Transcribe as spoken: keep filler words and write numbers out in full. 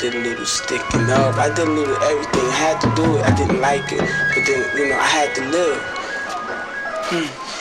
did a little sticking up. I did a little everything. I had to do it. I didn't like it, but then, you know, I had to live. Hmm.